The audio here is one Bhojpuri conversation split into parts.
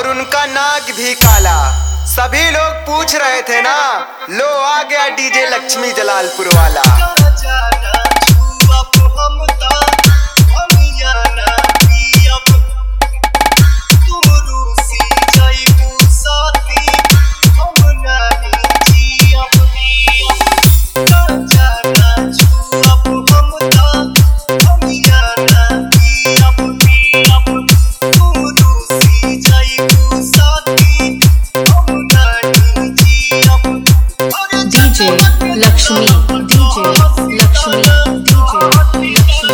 और उनका नाग भी काला। सभी लोग पूछ रहे थे ना, लो आ गया डीजे लक्ष्मी जलालपुर वाला। DJ Lakshmi, DJ Lakshmi, DJ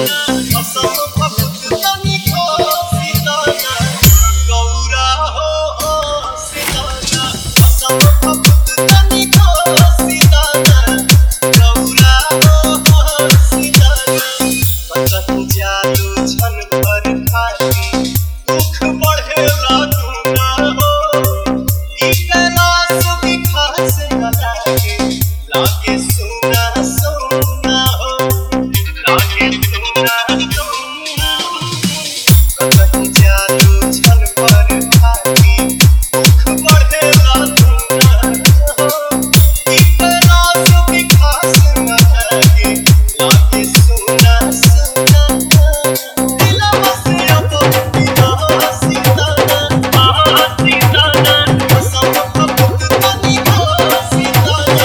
लागे सोना सोना हो, लागे सोना सोना हो। कहीं जादू छन पर भागी दुख बढ़ेला दुना हो। इतना सुख खास न लगे, लागे सोना सोना हो। दिलवा से अब बिना सीताना सीताना कसम खपत तनी हो सीताना।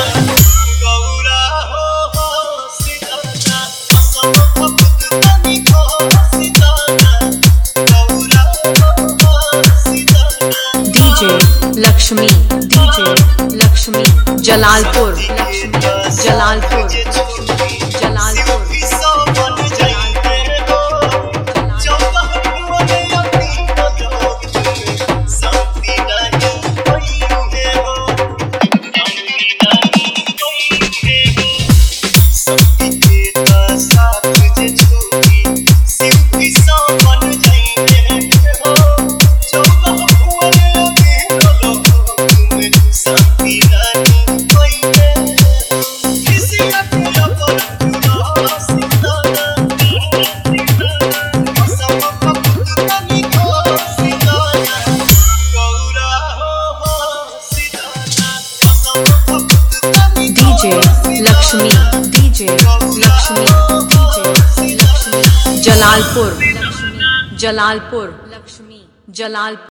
DJ Lakshmi, DJ Lakshmi Jalalpur, Jalalpur, Jalalpur। DJ Lakshmi, DJ Lakshmi, DJ Lakshmi Jalalpur, Jalalpur, Lakshmi Jalalpur।